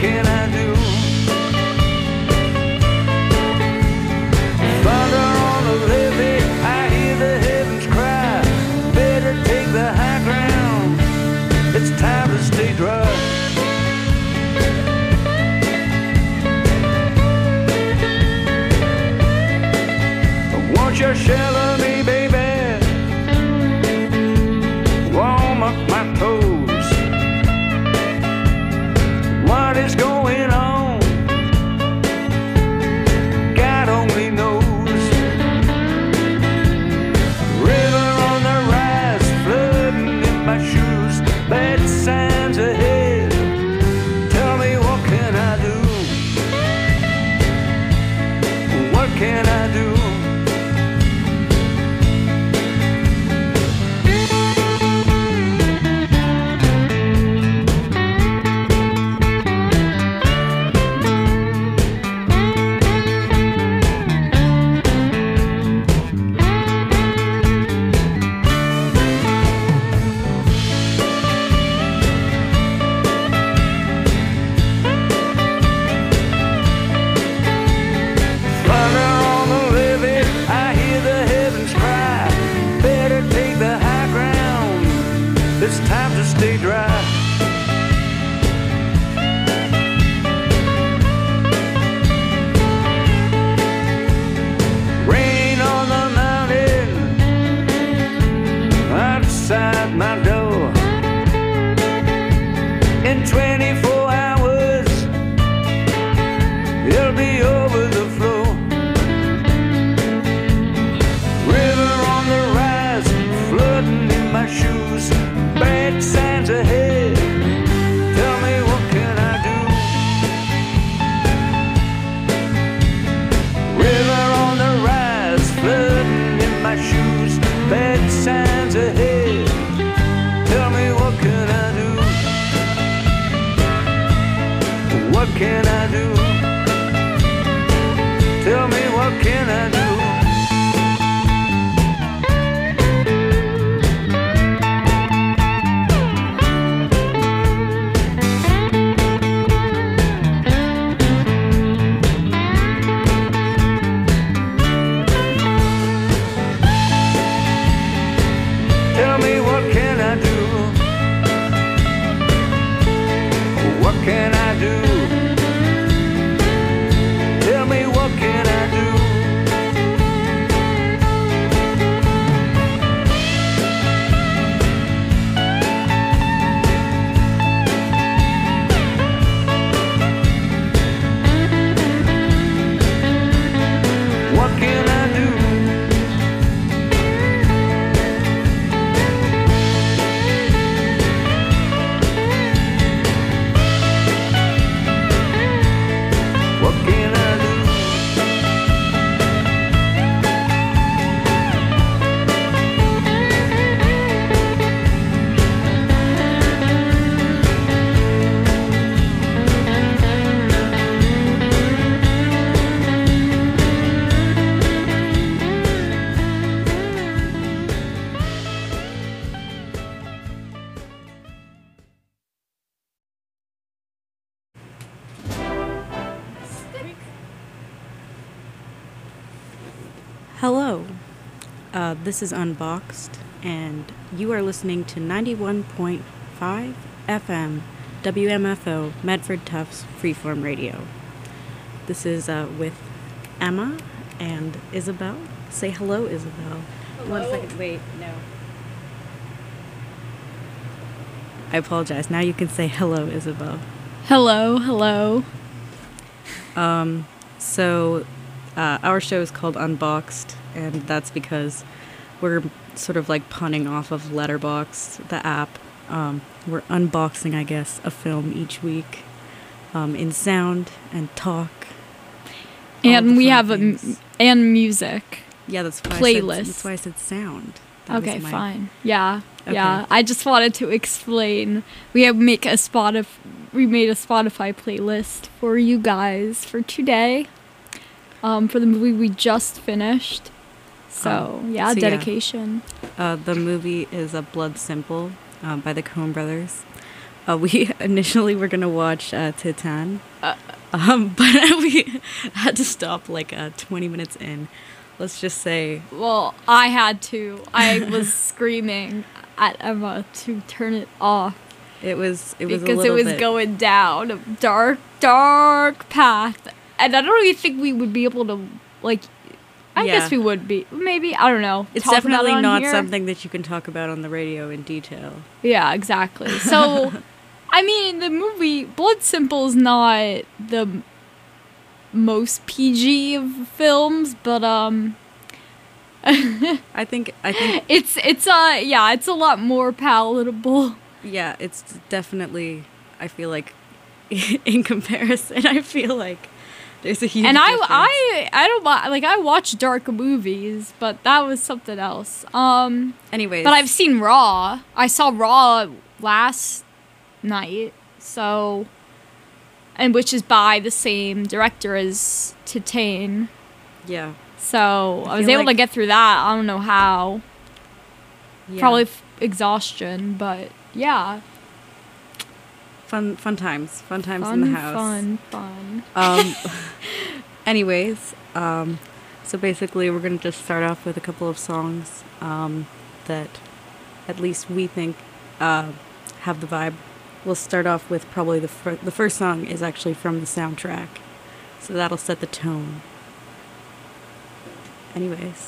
can I do? Thunder on the levee, I hear the heavens cry. Better take the high ground, it's time to stay dry. Won't you shelter me, baby? Warm up my toes. What is going on? God only knows. River on the rise, flooding in my shoes. Bad signs ahead. Tell me, what can I do? What can I do? It's time to stay dry. Rain on the mountain outside my door. In 24 hours it'll be over the floor. River on the rise, flooding in my shoes. Bad signs ahead. Tell me, what can I do? River on the rise, flooding in my shoes. Bad signs ahead. Tell me, what can I do? What can I do? Tell me, what can I do? Tell me, what can I do? What can I do? Tell me, what can I do? What can I do? What can I do? Hello, this is Unboxed, and you are listening to 91.5 FM WMFO Medford Tufts Freeform Radio. This is with Emma and Isabel. Say hello, Isabel. Hello. 1 second, wait, no. I apologize. Now you can say hello, Isabel. Hello, hello. So our show is called Unboxed, and that's because we're sort of like punning off of Letterboxd, the app. We're unboxing, I guess, a film each week in sound and talk. And we have and music. Yeah, that's why playlist. That's why I said sound. That Okay, was fine. Yeah, Okay. yeah. I just wanted to explain. We made a Spotify playlist for you guys for today. For the movie we just finished. So, dedication. The movie is Blood Simple by the Coen Brothers. We initially were gonna watch Titan, but we had to stop like 20 minutes in. Let's just say, Well, I had to. I was screaming at Emma to turn it off it was a because little it was bit, going down a dark, dark path. And I don't even think we would be able to, like, I Yeah. guess we would be. Maybe, I don't know. It's talk about definitely it on not here. something that you can talk about on the radio in detail. Yeah, exactly. So, I mean, the movie Blood Simple is not the most PG of films, but I think it's a lot more palatable. yeah, it's definitely. I feel like in comparison, I feel like there's a huge And difference. I don't like I watch dark movies, but that was something else. Anyways, But I've seen Raw. I saw Raw last night, so and which is by the same director as Titane. yeah, So I was feel able to like- get through that. I don't know how. yeah. Probably exhaustion, but yeah. fun times in the house. Fun. Anyways, so basically we're gonna just start off with a couple of songs that at least we think have the vibe. We'll start off with probably the first song is actually from the soundtrack, so that'll set the tone. Anyways.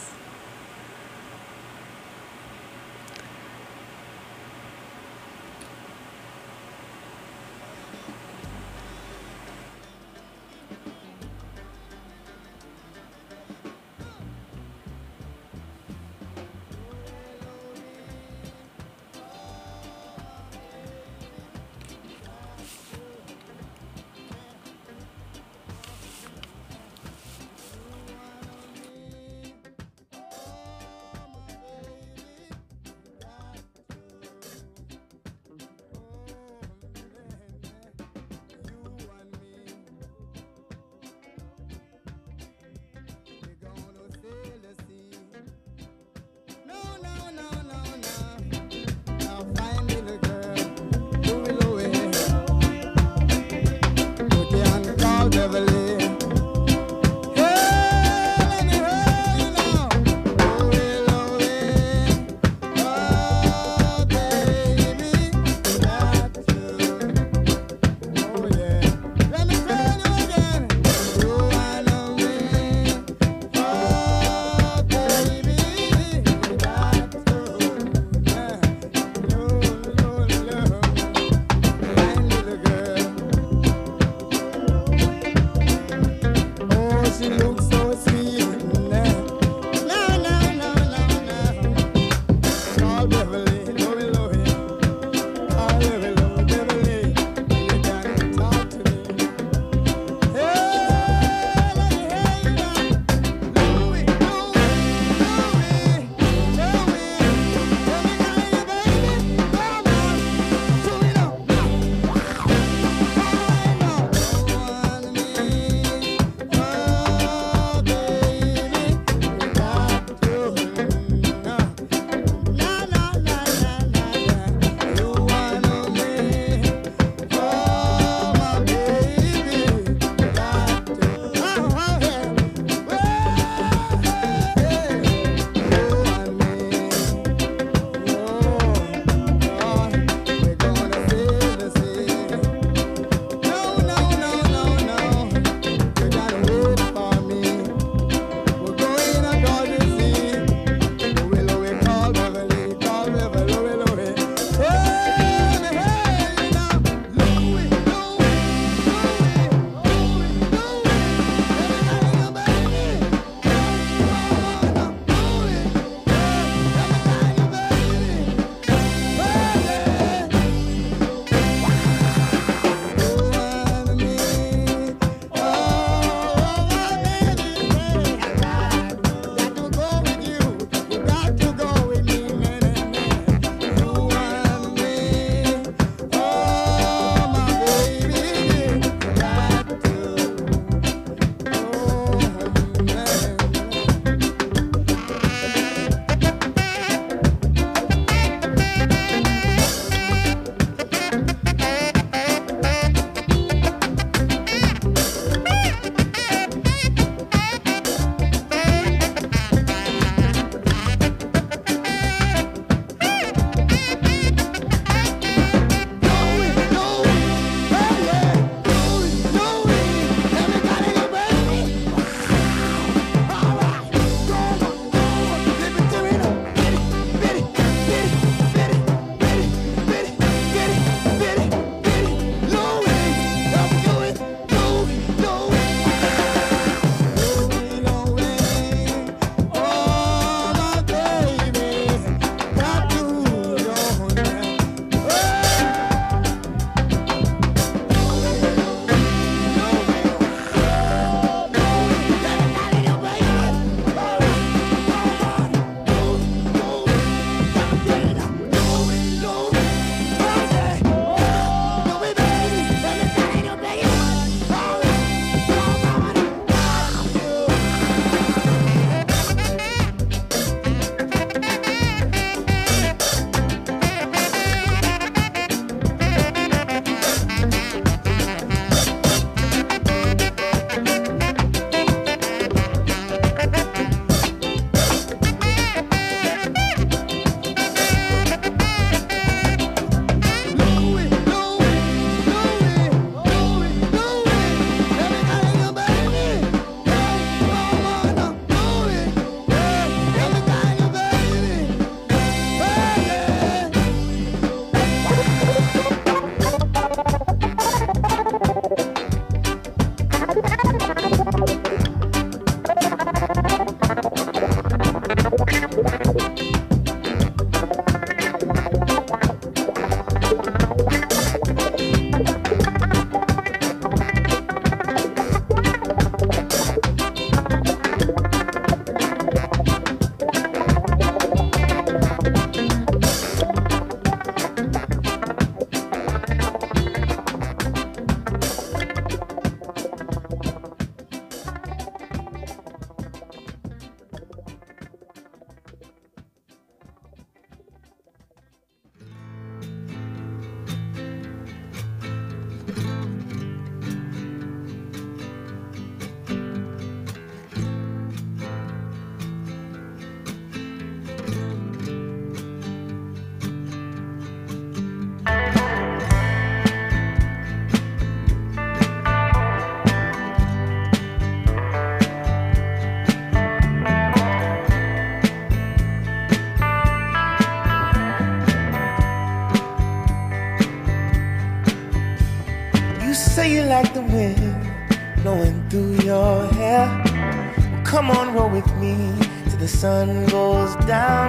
wind blowing through your hair. Well, come on, roll with me till the sun goes down.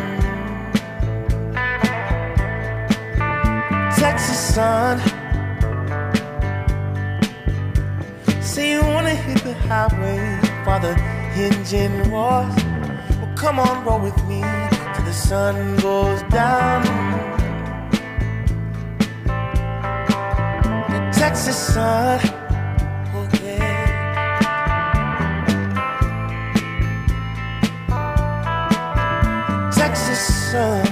Texas sun, say you wanna hit the highway while the engine roars. Well, come on, roll with me till the sun goes down. The Texas sun, okay. Texas sun,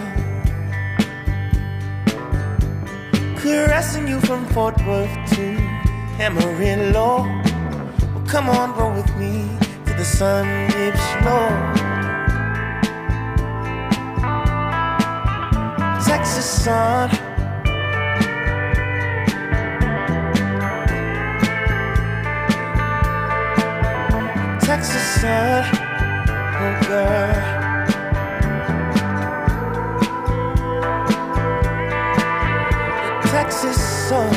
caressing you from Fort Worth to Amarillo. Well, come on, roll with me till the sun dips low. Texas sun, Texas sun, oh girl. Texas sun.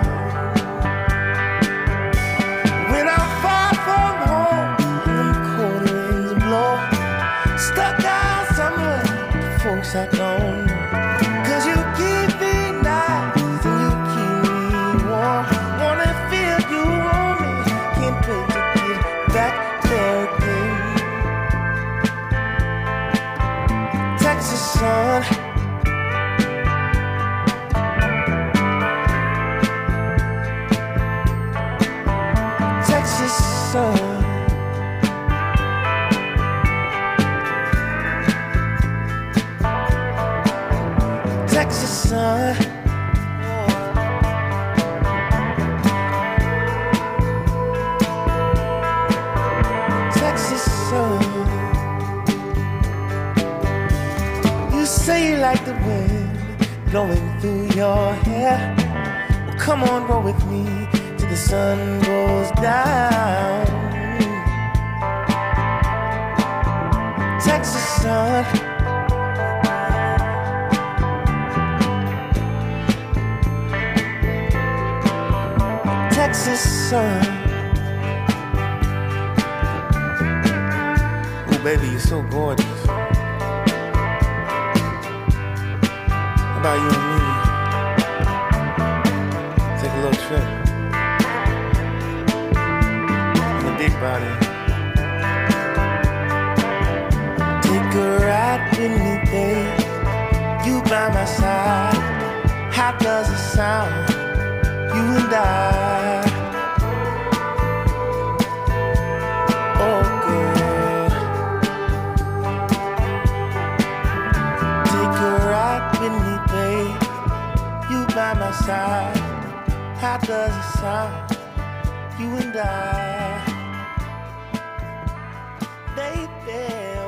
When I'm far from home and them cold winds blow, stuck out somewhere, folks I don't know. 'Cause you keep me nice and you keep me warm. Wanna feel you on me, can't wait to get back there again. Texas sun, Texas sun, Texas sun, Texas sun. You say you like the wind blowing through your hair. Well, come on, roll with me till the sun goes down. Texas sun, Texas sun. Oh baby, you're so gorgeous. How about you and me? Take a little trip. Big body. Take a ride with me, babe. You by my side. How does it sound? You and I. Oh, girl. Take a ride with me, babe. You by my side. How does it sound? You and I. Baby,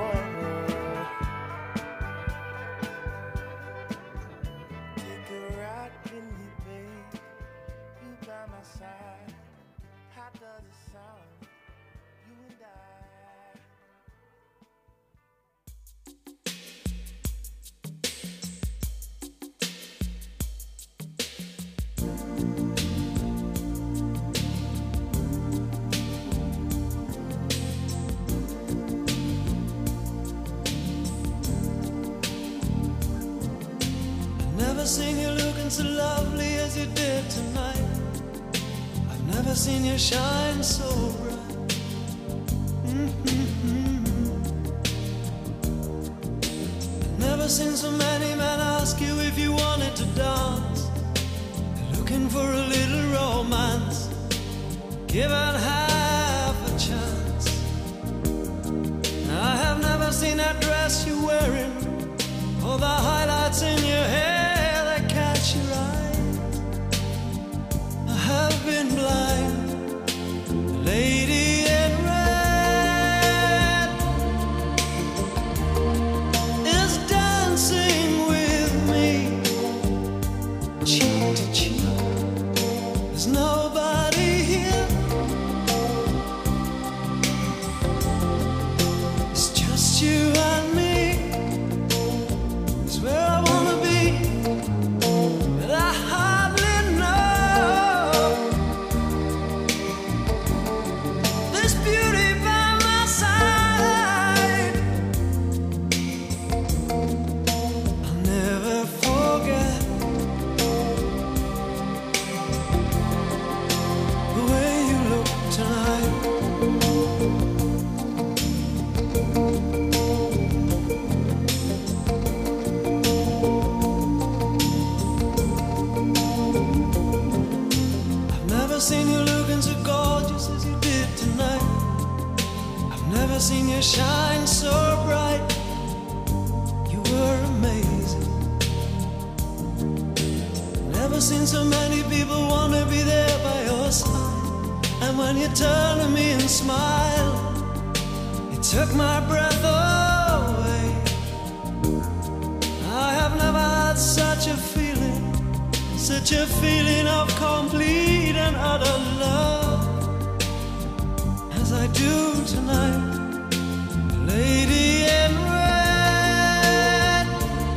take a ride with me, babe. You by my side. How does it sound? You and I. Never seen you looking so lovely as you did tonight. I've never seen you shine so bright. I've never seen so many men ask you if you wanted to dance. They're looking for a little romance, given half a chance. I have never seen that dress you're wearing, or the highlights in your hair that catch your eye. I have been blind. The lady in red is dancing with me, cheek to cheek. There's nobody here. It's just you and me. It's where I wanna be. seen you looking so gorgeous as you did tonight. I've never seen you shine so bright. You were amazing. Never seen so many people want to be there by your side. And when you turn to me and smile, it took my breath away. I have never had such a feeling of complete and utter love as I do tonight. Lady in red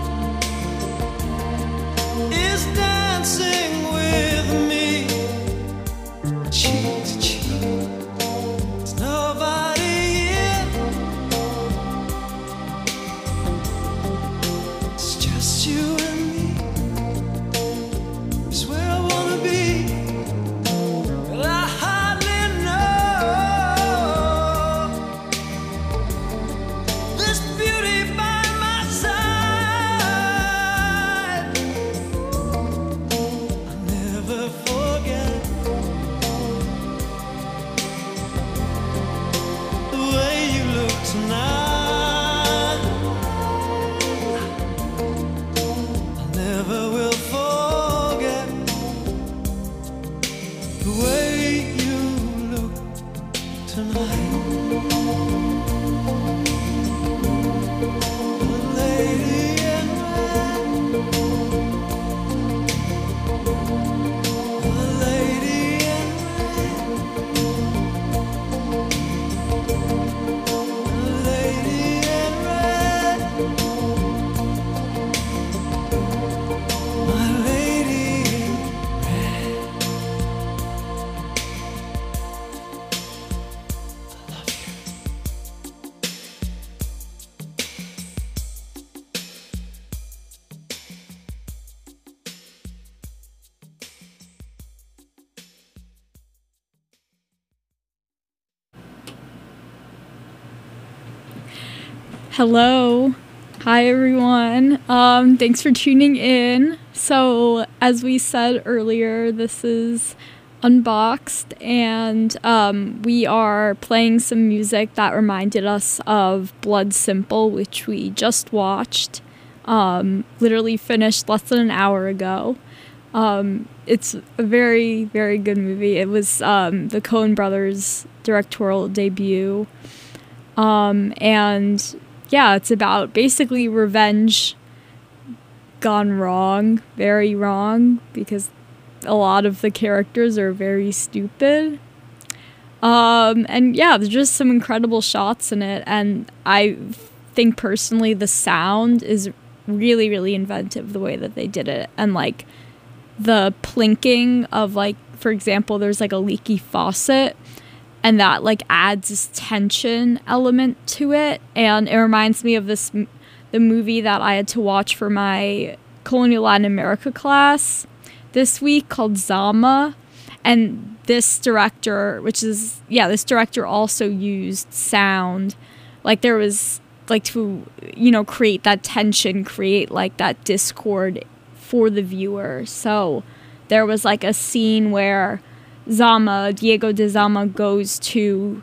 is dancing with me, cheek to cheek. There's nobody here, it's just you and me. It's where I wanna be, but I hardly know this beauty by my side. I'll never forget the way you look tonight. I never will forget the way you look tonight. The lady in red, the lady in red, the lady in red, my lady in red. I love you. Hello. Hi, everyone. Thanks for tuning in. So, as we said earlier, this is Unboxed, and we are playing some music that reminded us of Blood Simple, which we just watched. Literally finished less than an hour ago. It's a very, very good movie. It was the Coen brothers' directorial debut. And yeah, it's about basically revenge gone wrong, very wrong, because a lot of the characters are very stupid. And yeah, there's just some incredible shots in it, and I think personally the sound is really, really inventive, the way that they did it, and like the plinking of, like, for example, there's like a leaky faucet, and that like adds this tension element to it, and it reminds me of the movie that I had to watch for my Colonial Latin America class this week called Zama, and this director also used sound, like there was like to, you know, create that tension, create like that discord for the viewer. So there was like a scene where Diego de Zama goes to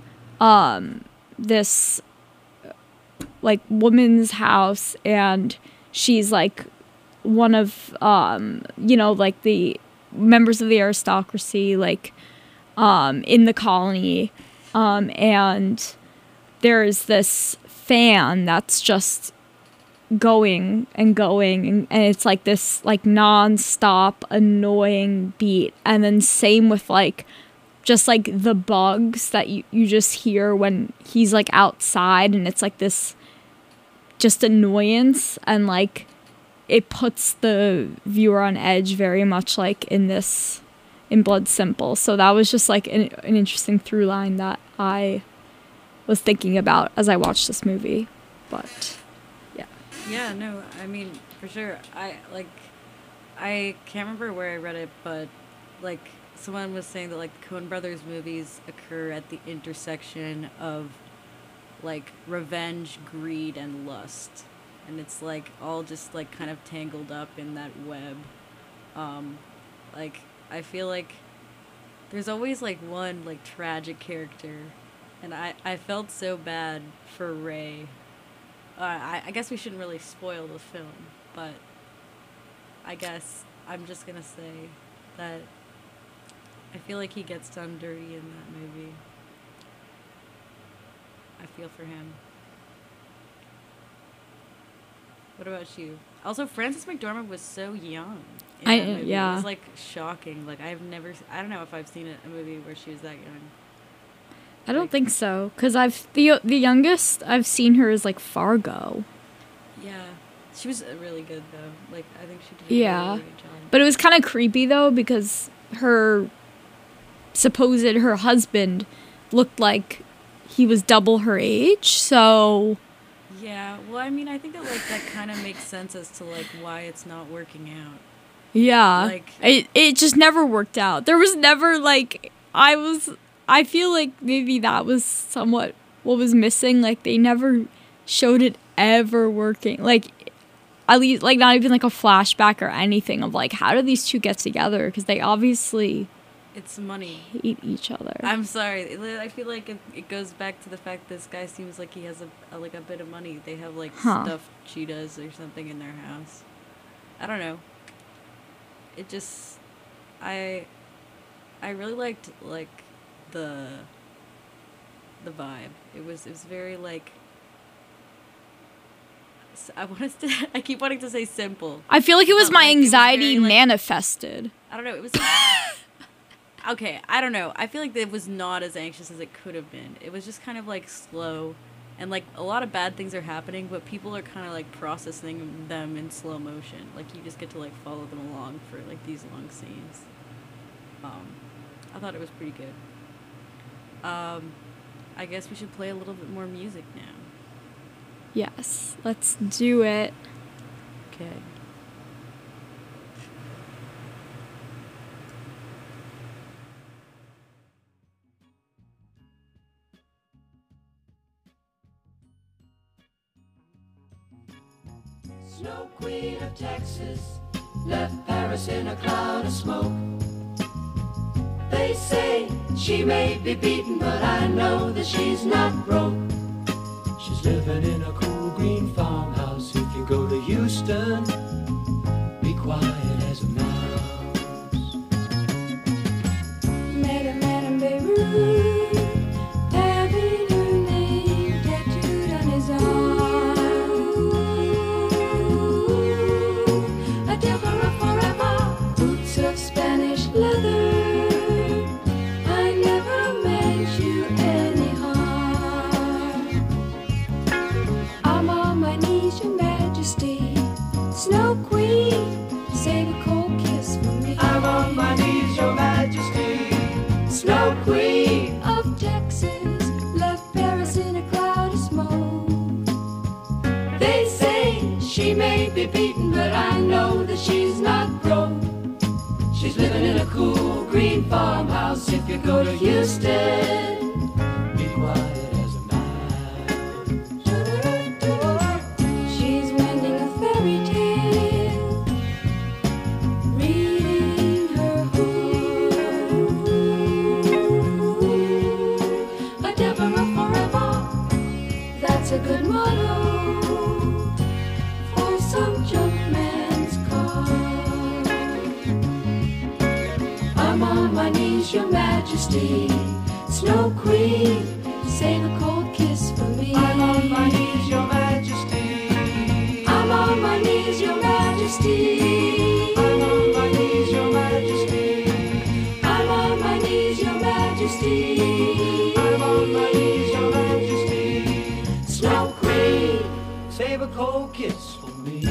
this like woman's house, and she's like one of you know, like the members of the aristocracy, like in the colony, and there's this fan that's just going and going, and it's like this like non-stop annoying beat, and then same with like just like the bugs that you just hear when he's like outside, and it's like this just annoyance, and like it puts the viewer on edge, very much like in Blood Simple. So that was just like an interesting through line that I was thinking about as I watched this movie. But Yeah, no, I mean, for sure. I can't remember where I read it, but like someone was saying that like Coen Brothers movies occur at the intersection of like revenge, greed, and lust. And it's like all just like kind of tangled up in that web. Like I feel like there's always like one like tragic character, and I felt so bad for Ray. I guess we shouldn't really spoil the film, but I guess I'm just gonna say that I feel like he gets done dirty in that movie. I feel for him. What about you? Also, Frances McDormand was so young in that movie. yeah. It was like shocking. Like I don't know if I've seen a movie where she was that young. I don't think so, because the youngest I've seen her is like Fargo. Yeah, she was really good though. Like I think she did Yeah. a really good job. But it was kind of creepy though, because her husband looked like he was double her age, so Yeah, well, I mean, I think that like that kind of makes sense as to like why it's not working out. yeah. Like- it just never worked out. There was never like I feel like maybe that was somewhat what was missing. Like they never showed it ever working. Like at least like not even like a flashback or anything of like how do these two get together, because they obviously It's money. hate each other. I'm sorry. I feel like it goes back to the fact this guy seems like he has a bit of money. They have like stuffed cheetahs or something in their house. I don't know. It just I really liked like the vibe. It was very like I keep wanting to say simple. I feel like it was But, my like, it was anxiety very, like- manifested. I don't know. It was okay. I don't know. I feel like it was not as anxious as it could have been. It was just kind of like slow, and like a lot of bad things are happening, but people are kind of like processing them in slow motion. Like you just get to like follow them along for like these long scenes. I thought it was pretty good. I guess we should play a little bit more music now. Yes, let's do it. Okay. Snow Queen of Texas left Paris in a cloud of smoke. They say she may be beaten, but I know that she's not broke. She's living in a cool green farmhouse. If you go to Houston, be quiet as a mouse. Met a man in Beirut, having her name tattooed on his arm. A Deborah forever, boots of Spanish leather. I never meant you any harm. I'm on my knees, Your Majesty, Snow Queen, save a cold kiss for me. I'm on my knees, Your Majesty, Snow Queen. Of Texas, left Paris in a cloud of smoke. They say she may be beaten, but I know that she's not broke. She's living in a cool green farmhouse. If you go to Houston, be quiet as a mouse. She's mending a fairy tale, reading her hood. A Deborah forever, that's a good motto for some junkman's car. I'm on my knees, Your Majesty, Snow Queen, save a cold kiss for me. I'm on my knees, Your Majesty. I'm on my knees, Your Majesty. I'm on my knees, Your Majesty. I'm on my knees, Your Majesty. I'm on my knees, Your Majesty. Snow Queen, save a cold kiss for me.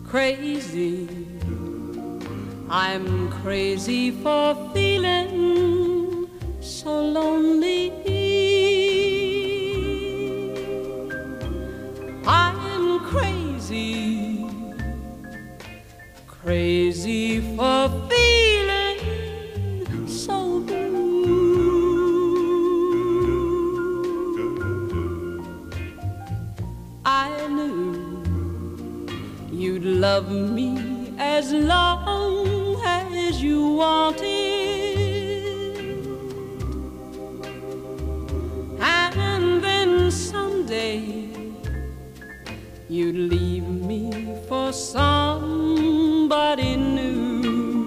crazy. I'm crazy for feeling so lonely. I'm crazy, crazy for feeling so blue. I knew you'd love me as long as you wanted, and then someday you'd leave me for somebody new.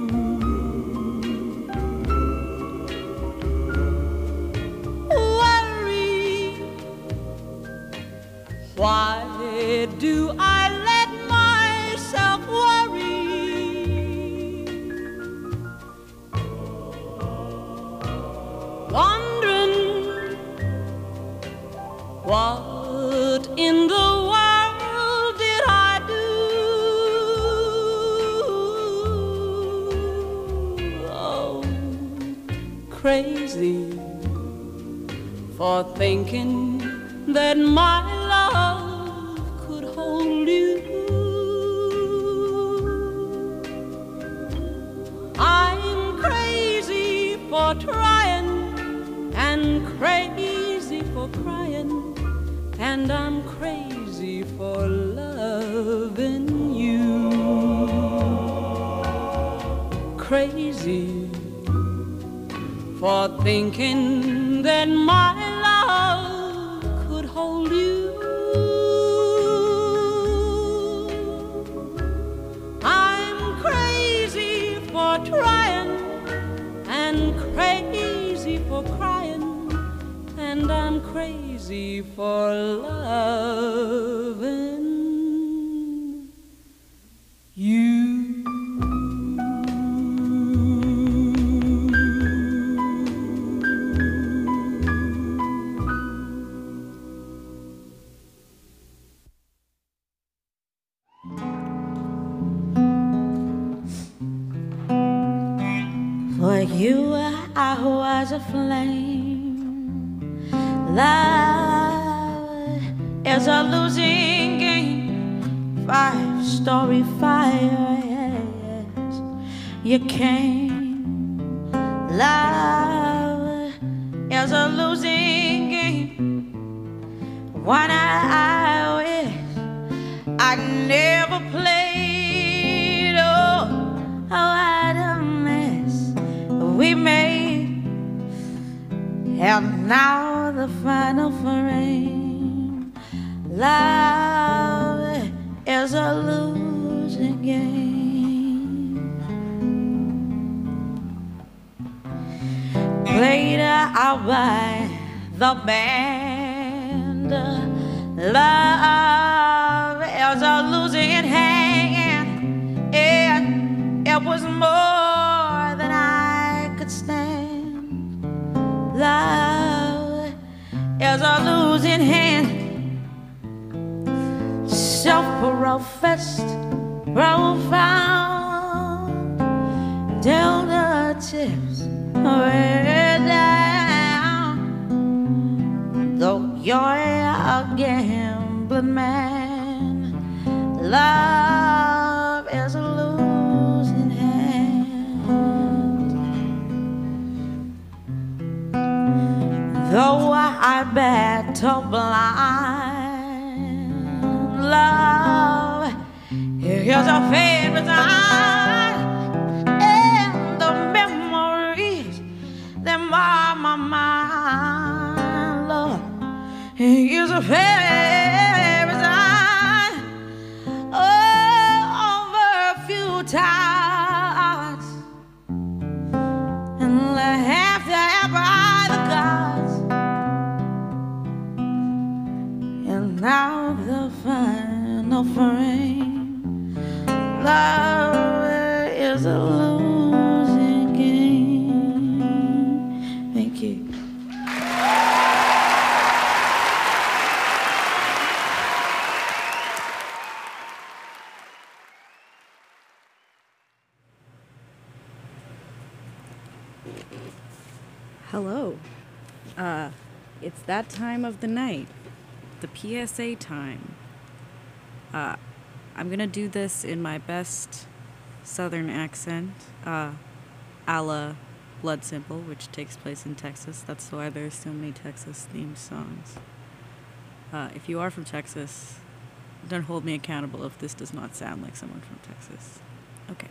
Worry, why do I let myself worry? Wondering what in the world did I do? Oh, crazy for thinking that my love could hold you. I'm crazy for trying and crazy for crying, and I'm crazy for loving you. Crazy for thinking that my love could hold you. I'm crazy for trying and crazy for crying, and I'm crazy for loving you. For you, I was a flame. Love is a losing game. 5-story fire, yes, you came. Love is a losing game. One I wish I never played. Oh, what a mess we made. And now the final frame. Love is a losing game. Played out by the band. Love is a losing hand. And it was more than I could stand. Love is a losing hand. Self-professed, profound, till the tips way down. Though you're a gambling man, love is a losing hand. Though I battle blind, love is a favorite sign. And the memories that mar my mind, love is a favorite sign. Over a few times and left there by the gods. And now the final frame. Love is a losing game. Thank you. Hello. It's that time of the night. The PSA time. I'm gonna do this in my best southern accent, a la Blood Simple, which takes place in Texas. That's why there's so many Texas-themed songs. If you are from Texas, don't hold me accountable if this does not sound like someone from Texas. Okay.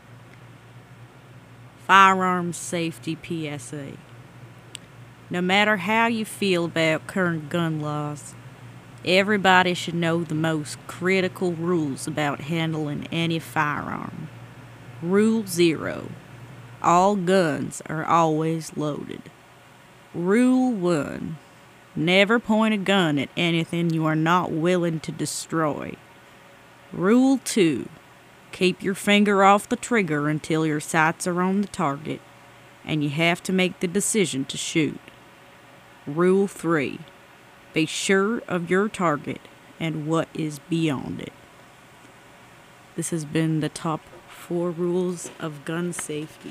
Firearms Safety PSA. No matter how you feel about current gun laws, everybody should know the most critical rules about handling any firearm. Rule 0. All guns are always loaded. Rule 1. Never point a gun at anything you are not willing to destroy. Rule 2. Keep your finger off the trigger until your sights are on the target, and you have to make the decision to shoot. Rule 3. Be sure of your target and what is beyond it. This has been the top 4 rules of gun safety.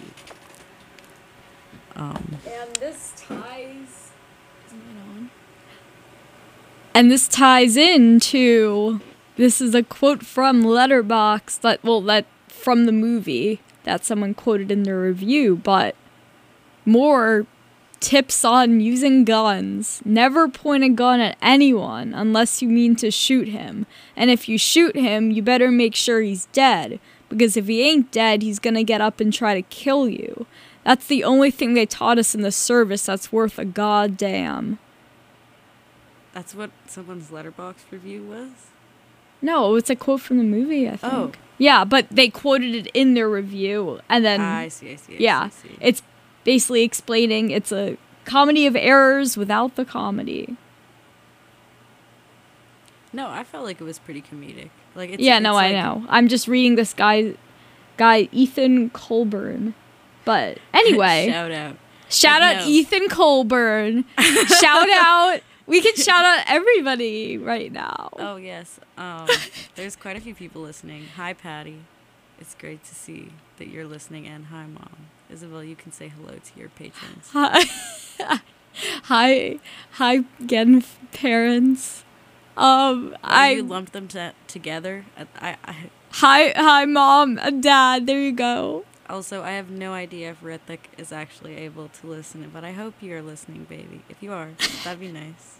And this ties... And this ties into... This is a quote from Letterboxd, that from the movie that someone quoted in their review, but more tips on using guns. Never point a gun at anyone unless you mean to shoot him. And if you shoot him, you better make sure he's dead, because if he ain't dead, he's gonna get up and try to kill you. That's the only thing they taught us in the service that's worth a goddamn. That's what someone's Letterboxd review was? No, it's a quote from the movie, I think. Oh. Yeah, but they quoted it in their review, and then... I see. Yeah, it's basically explaining it's a comedy of errors without the comedy. No, I felt like it was pretty comedic. Like I know. I'm just reading this guy Ethan Colburn. But anyway, shout out Ethan Colburn. Shout out. We can shout out everybody right now. Oh yes. There's quite a few people listening. Hi Patty. It's great to see that you're listening, and hi Mom. Isabel, you can say hello to your patrons. Hi again, parents. You lumped them together. Hi, Mom and Dad. There you go. Also, I have no idea if Rithik is actually able to listen, but I hope you're listening, baby. If you are, that'd be nice.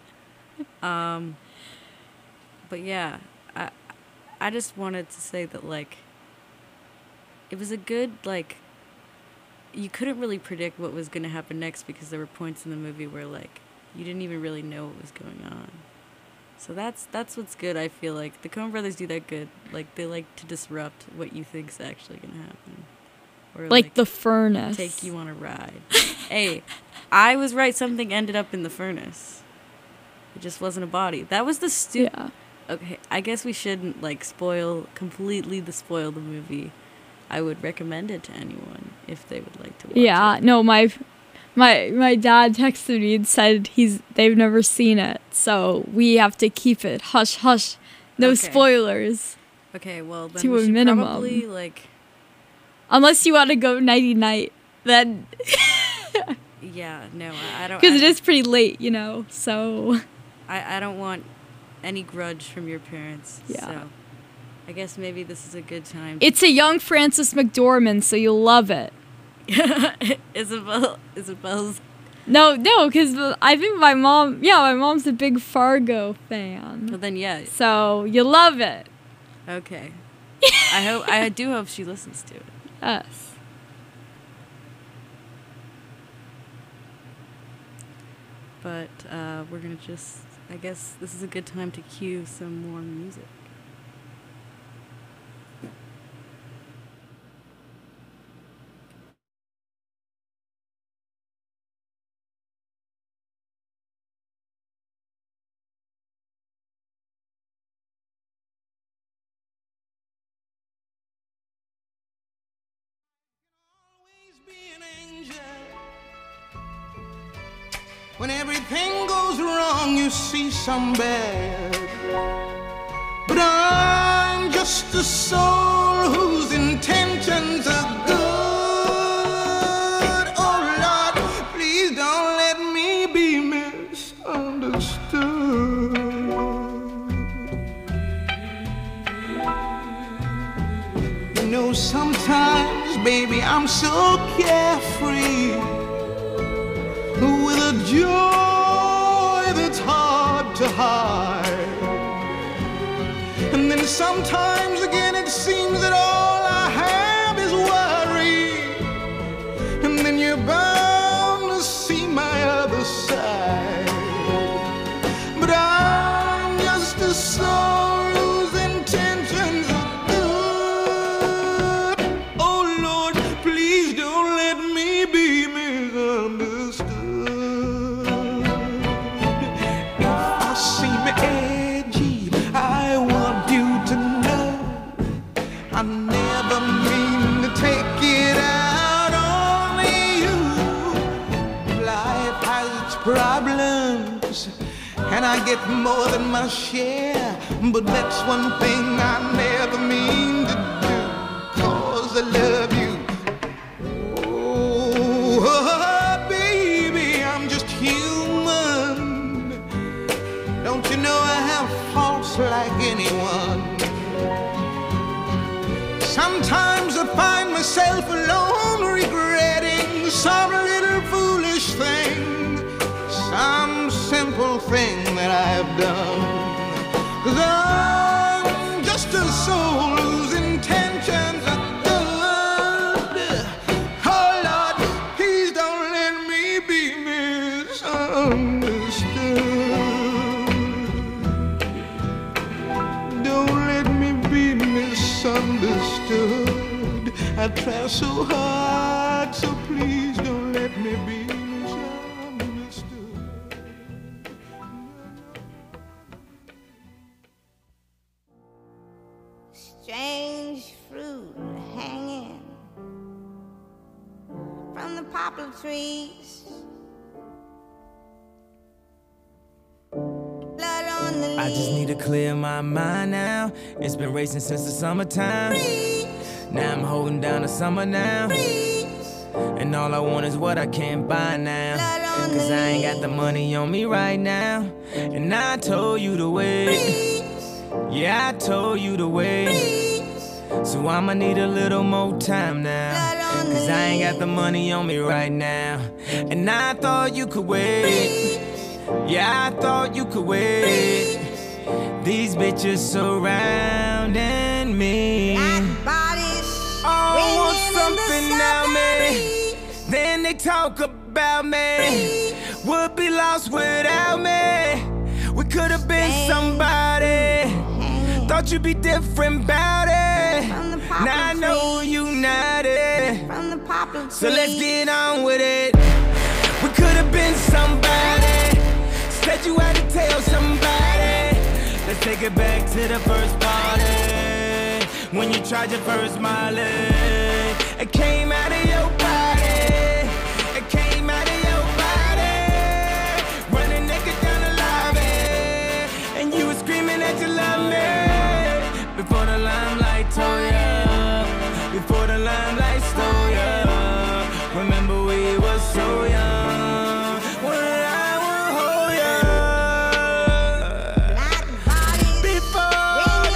But yeah, I just wanted to say that, like, it was a good, like, you couldn't really predict what was going to happen next because there were points in the movie where, like, you didn't even really know what was going on. So that's what's good, I feel like. The Coen Brothers do that good. Like, they like to disrupt what you think's actually going to happen. Or, like the furnace. Take you on a ride. Hey, I was right. Something ended up in the furnace. It just wasn't a body. That was the Yeah. Okay, I guess we shouldn't, like, completely spoil the movie. I would recommend it to anyone if they would like to watch it. Yeah, no, my dad texted me and said they've never seen it, so we have to keep it hush hush, no spoilers. Okay, well then to we a should minimum. probably, like, unless you want to go nighty night, then yeah, no, I don't, because it is pretty late, you know. So I don't want any grudge from your parents. Yeah. So I guess maybe this is a good time. It's a young Frances McDormand, so you'll love it. Isabel's. No, because I think my mom's a big Fargo fan. Well, then, yeah. So you'll love it. Okay. I do hope she listens to it. Yes. But we're gonna I guess this is a good time to cue some more music. When everything goes wrong, you see some bad. But I'm just a soul whose intentions are good. Oh Lord, know, sometimes, baby, I'm so carefree, with a joy that's hard to hide. And then sometimes again it seems that all I have is worry. And then you're bound to see my other side. But I'm just a soul whose intentions are good. Oh Lord, please don't let me be misunderstood. If I seem edgy, I want you to know I never mean to take it out on you. Life has its problems, and I get more than my share. But that's one thing I never mean to do, 'cause I love you. Oh, baby, I'm just human. Don't you know I have faults like anyone? Sometimes I find myself alone regretting some little foolish thing, some simple thing that I've done. 'Cause I'm just a soul whose intentions are good. Oh Lord, please don't let me be misunderstood. Don't let me be misunderstood. I try so hard, so please don't let me be misunderstood. Strange fruit hanging from the poplar trees. Blood on the leaves. I just need to clear my mind now. It's been racing since the summertime. Now I'm holding down the summer now. And all I want is what I can't buy now. 'Cause I ain't got the money on me right now. And I told you to wait. Yeah, I told you to wait. So I'ma need a little more time now. 'Cause I ain't got the money on me right now. And I thought you could wait. Yeah, I thought you could wait. These bitches surrounding me. Oh, I want something now, man. Then they talk about me. Would be lost without me. We could have been somebody. Thought you'd be different about it. Now I know you not it. So let's get on with it. We could have been somebody. Said you had to tell somebody. Let's take it back to the first party. When you tried your first Molly. It came out of your body. It came out of your body. Running naked down the lobby. And you were screaming that you love me. Before the limelight told ya. Before the limelight stole ya. Remember we were so young. When I will hold ya. Before the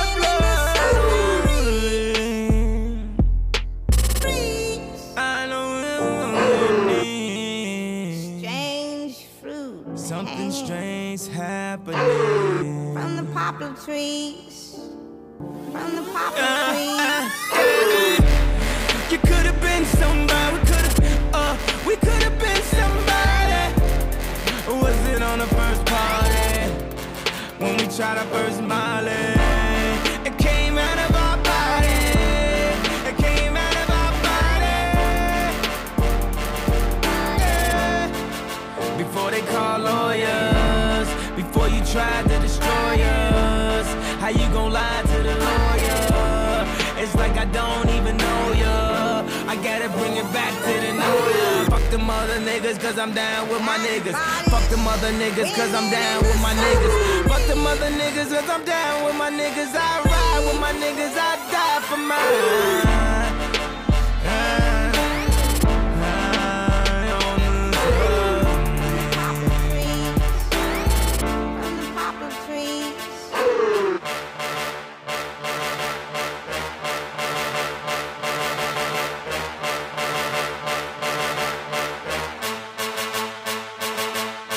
blood. I know Strange fruit. something strange happening. From the poplar trees. From the poplar trees. You could have been somebody. We could have been somebody. Was it on the first party? When we tried our first Molly. It came out of our body. It came out of our body. Yeah. Before they call lawyers. Before you tried to destroy us. How you gon' lie to the lawyer? It's like I don't even know ya. I gotta bring it back to the know ya. Fuck them other niggas, 'cause I'm down with my niggas. Fuck them other niggas, 'cause I'm down with my niggas. Fuck them other niggas, 'cause I'm down with my niggas. I ride with my niggas, I die for mine.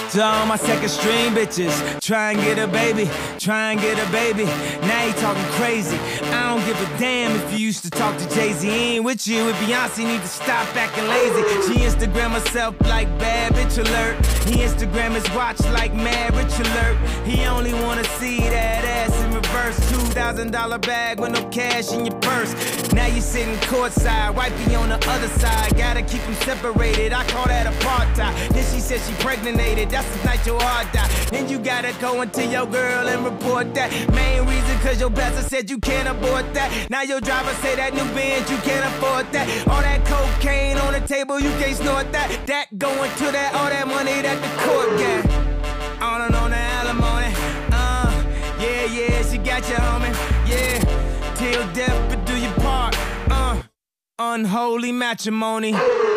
To all my second string bitches, try and get a baby, try and get a baby. Now you talking crazy. I don't give a damn if you used to talk to Jay-Z. He ain't with you, with Beyonce, need to stop acting lazy. She Instagram herself like bad bitch alert. He Instagram his watch like mad rich alert. He only wanna see that ass in reverse. $2,000 bag with no cash in your purse. Now you sitting courtside, wifey on the other side. Gotta keep them separated, I call that apartheid. Then she said she pregnated, that's the night your heart died. Then you gotta go into your girl and report that. Main reason cause your pastor said you can't afford that. Now your driver say that new Benz, you can't afford that. All that cocaine on the table, you can't snort that. That going to that, all that money that the court got. On and on the alimony. Yeah, yeah, she got you, homie. Yeah, till death but do your part. Unholy matrimony.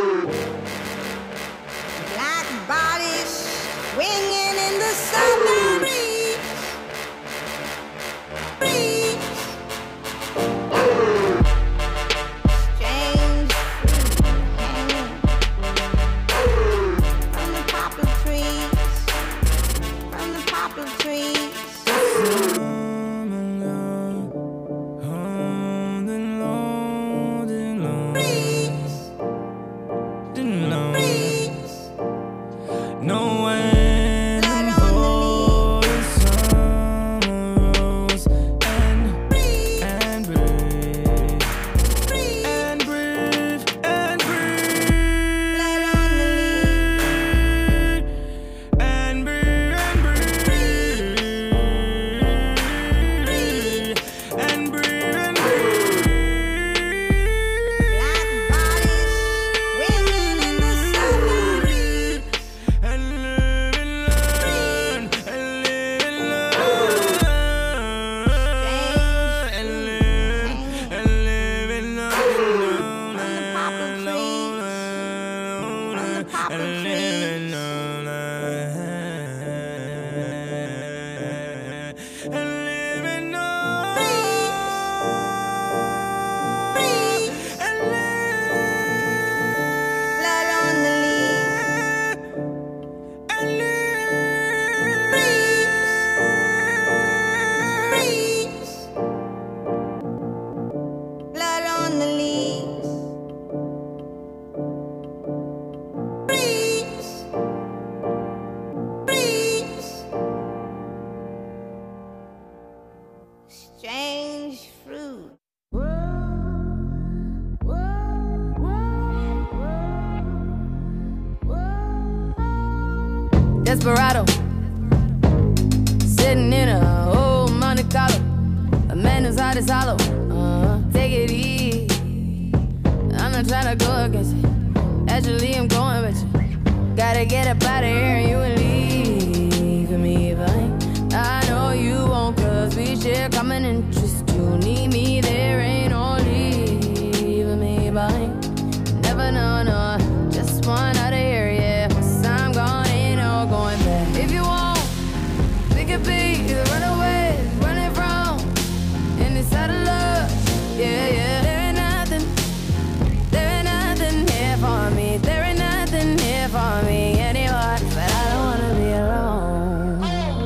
Black bodies swinging in the summer breeze. Strange fruit hanging from the poplar trees. From the poplar trees. Strange fruit. Desperado, sitting in a old Monte Carlo. A man whose heart is hollow. Take it easy. I'm not trying to go against it. Actually, I'm going with you. Gotta get up out of here and you will leave me behind. I know you won't, cause we share common interest. You need me, there ain't no leaving me behind. Never know, no, just one out of here, yeah. Once I'm gone, ain't no going back. If you want, we could be the runaways, running from inside of love, yeah, yeah. There ain't nothing here for me. There ain't nothing here for me anymore, but I don't wanna be alone.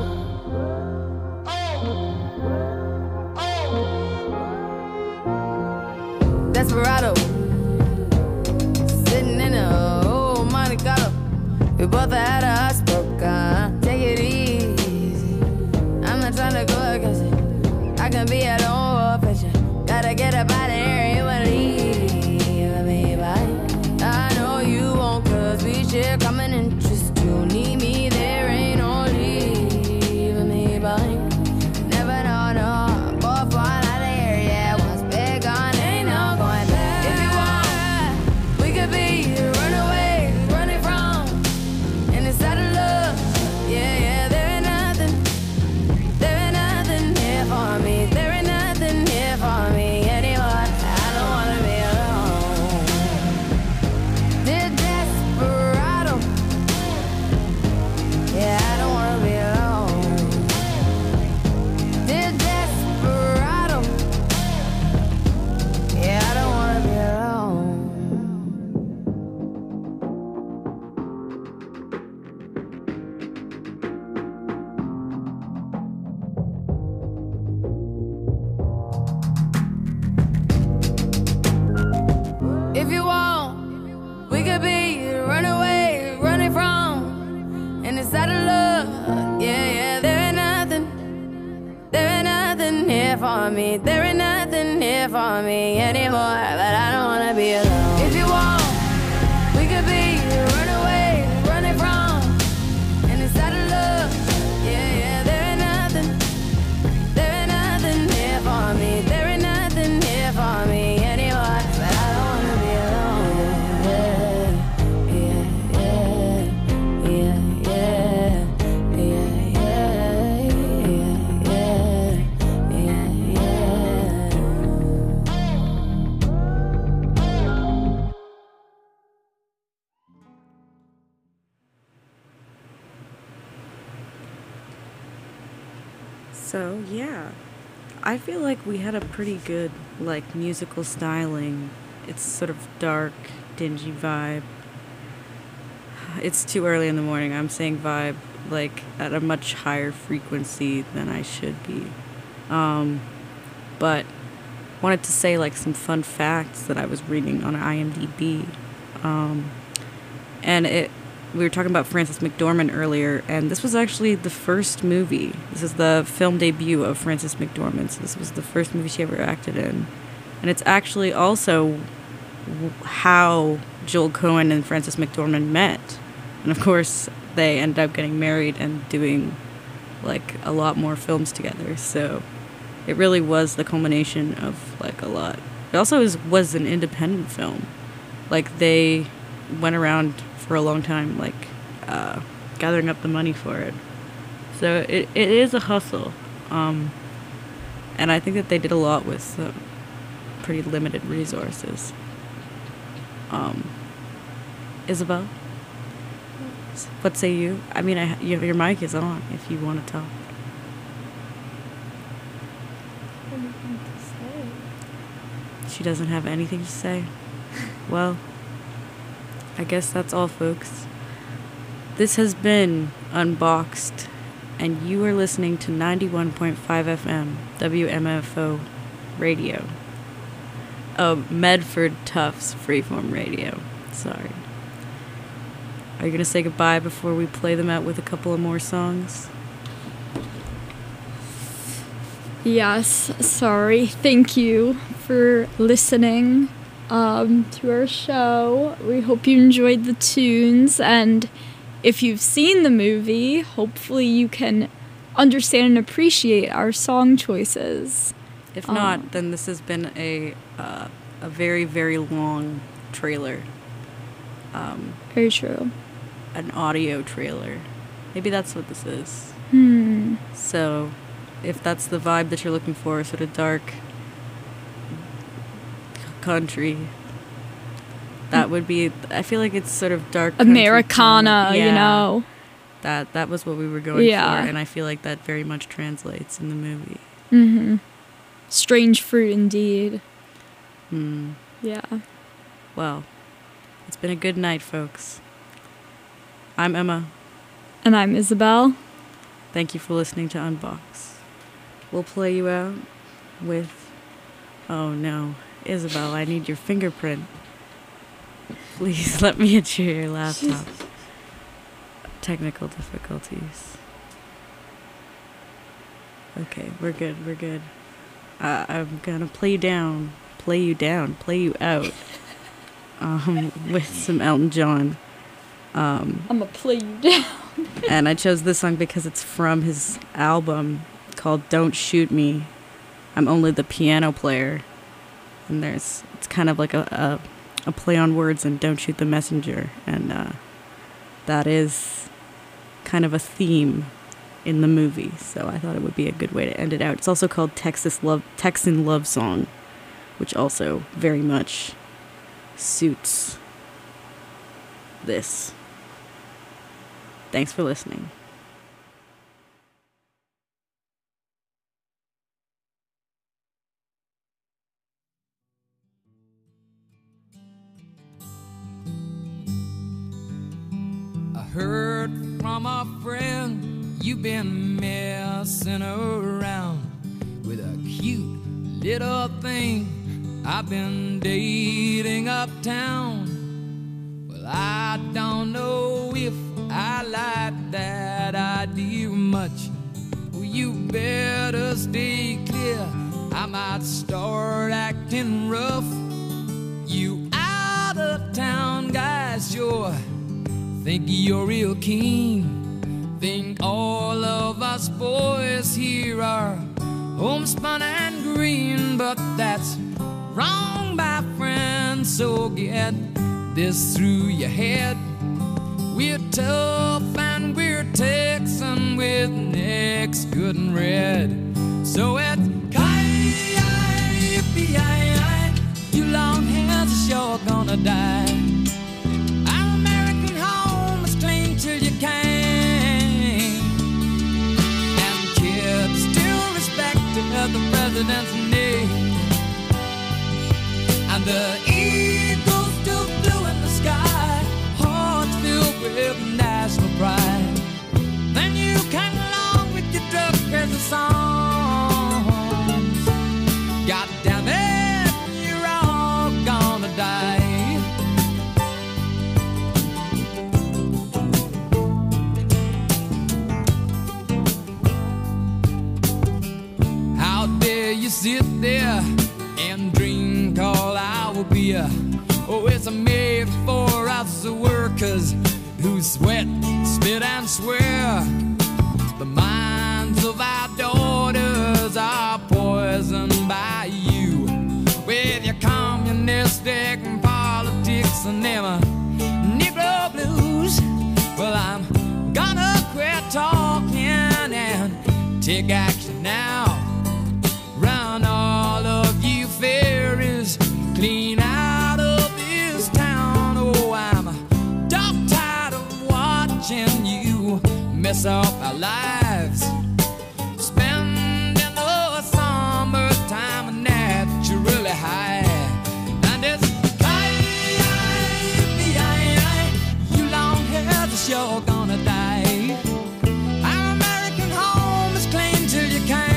Desperado, sitting in a old Monte Carlo. We both had a heartspoken. Take it easy. I'm not trying to go against it. I can be at home with you. Gotta get up out of here. You wanna leave me behind. I know you won't, cause we share common interest. You need me, there ain't no leaving me behind. Never know, no. Both one out of here, yeah. Once we're gone, ain't no going back. If you want, we could be the runaways, running from inside of love. If you want, we could be runaway, running from, and inside of love, yeah, there ain't nothing here for me. There ain't nothing here for me anymore, but I don't wanna be alone. If you want, we could be runaway, running from, and inside of love, yeah, there ain't nothing here for me. There ain't nothing here for me anymore, but I don't wanna be alone. So, yeah. I feel like we had a pretty good, like, musical styling. It's sort of dark, dingy vibe. It's too early in the morning. I'm saying vibe, like, at a much higher frequency than I should be. But wanted to say, like, some fun facts that I was reading on IMDb. And we were talking about Frances McDormand earlier, and this was actually the first movie. This is the film debut of Frances McDormand, so this was the first movie she ever acted in. And it's actually also how Joel Coen and Frances McDormand met. And of course, they ended up getting married and doing, like, a lot more films together. So it really was the culmination of, like, a lot. It also was an independent film. Like, they went around for a long time, like, gathering up the money for it. So it is a hustle. And I think that they did a lot with pretty limited resources. Isabel? What say you? I mean, your mic is on if you want to talk. She doesn't have anything to say? Well, I guess that's all, folks. This has been Unboxed, and you are listening to 91.5 FM, WMFO Radio. Oh, Medford Tufts Freeform Radio. Sorry. Are you going to say goodbye before we play them out with a couple of more songs? Yes, sorry. Thank you for listening to our show. We hope you enjoyed the tunes, and if you've seen the movie, hopefully you can understand and appreciate our song choices. If not, then this has been a very, very long trailer. Very true. An audio trailer. Maybe that's what this is. So, if that's the vibe that you're looking for, sort of dark country, that would be, I feel like it's sort of dark country Americana, yeah, you know. That was what we were going for, and I feel like that very much translates in the movie. Mm-hmm. Strange fruit indeed. Yeah. Well, it's been a good night, folks. I'm Emma. And I'm Isabel. Thank you for listening to Unbox. We'll play you out with... Oh no, Isabel, I need your fingerprint. Please let me into your laptop. Technical difficulties. Okay, we're good. I'm gonna play you out with some Elton John. I'm gonna play you down. And I chose this song because it's from his album called Don't Shoot Me. I'm Only the Piano Player. And it's kind of like a play on words and Don't Shoot the Messenger. And that is kind of a theme in the movie. So I thought it would be a good way to end it out. It's also called Texan Love Song, which also very much suits this. Thanks for listening. I heard from a friend you've been messing around with a cute little thing I've been dating uptown. Well, I don't know if I like that idea much. Well, you better stay clear, I might start acting rough. You out of town guys sure think you're real keen. Think all of us boys here are homespun and green, but that's wrong, my friend. So get this through your head. We're tough and we're Texan with necks good and red. So it's K-I-P-I-I, you long hairs are sure gonna die. Our American home is clean till you can. The president's name, and the eagles still blue in the sky, hearts filled with national pride. Then you came along with your drug crazy songs. God damn it, you're all gonna die. You sit there and drink all our beer. Oh, it's made for us workers who sweat, spit and swear. The minds of our daughters are poisoned by you with your communistic politics and them Negro blues. Well, I'm gonna quit talking and take action now. Round all of you fairies, clean out of this town. Oh, I'm dog tired of watching you mess up our lives. Spending the summertime naturally high. And it's I, you long hairs are sure gonna die. Our American home is clean till you can't.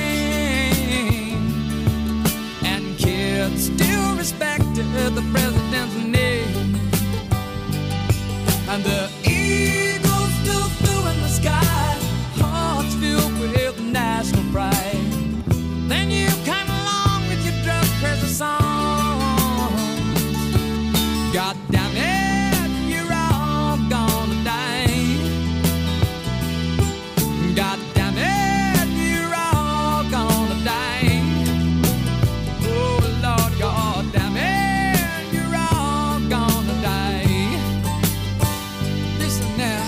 Still respected the president's name, and the eagles still flew in the sky, hearts filled with national pride. Then you came along with your drug crazy songs. God damn it, you're all gonna die. God damn it, you're all gonna die. God damn it, you're all gonna die. Listen now.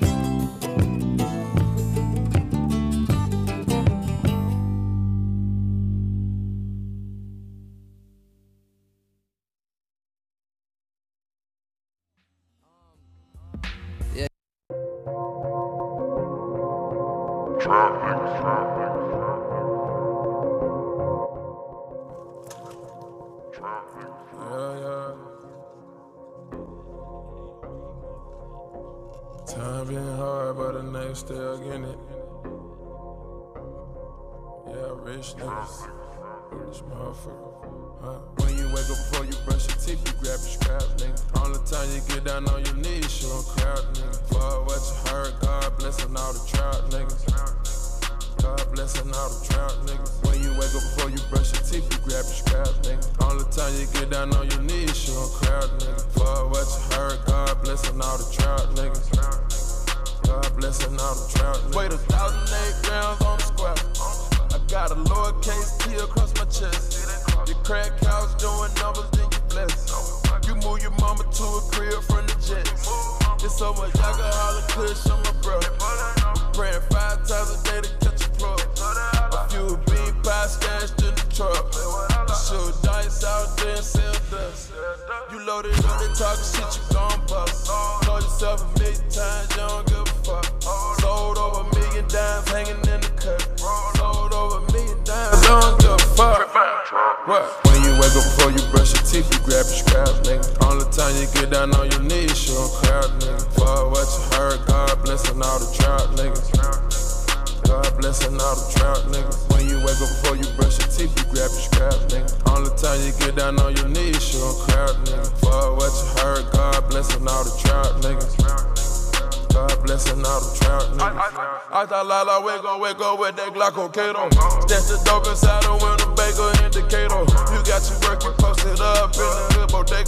Yeah. Time been hard, but the niggas still getting it. Yeah, rich niggas. Rich motherfucker. Huh? When you wake up before you brush your teeth, you grab your scrap, nigga. Only time you get down on your knees, you don't crowd, nigga. Fuck what you heard, God blessing all the trout niggas. God blessing all the trout niggas. When you wake up before you brush your teeth, you grab your scrap, nigga. Only time you get down on your knees, you don't crowd, nigga. Fuck what you heard, God blessing all the trout niggas. God blessing all the trout niggas. Weighed 1,008 grams on the square. I got a lowercase T across my chest. Your crack house doing numbers, then you bless. You move your mama to a crib from the jets. It's so much alcohol and kush on my bro. Praying 5 times a day to catch a plug. A few bean pies stashed in the truck. Shoot dice out there and sell dust. You loaded up and talking shit, you gon' bust. Told yourself 1,000,000 times, you don't give a fuck. Sold over 1,000,000 dimes hanging in the cut. Sold over 1,000,000 dimes, you don't give a fuck. What? When you wake up before you brush your teeth, you grab your scraps, nigga. Only time you get down on your knees, you don't crowd, nigga. Fuck what you heard, God blessing all the trout niggas. God blessing all the trout niggas. When you wake up before you brush your teeth, you grab your scraps, nigga. Only time you get down on your knees, you don't crowd, nigga. Fuck what you heard. God blessing all the trout niggas. God blessing all the trout niggas. I thought Lala wake up with that Glockocato. That's the dope inside the window, bagel indicator. You got your work, you posted up in the hood bodega.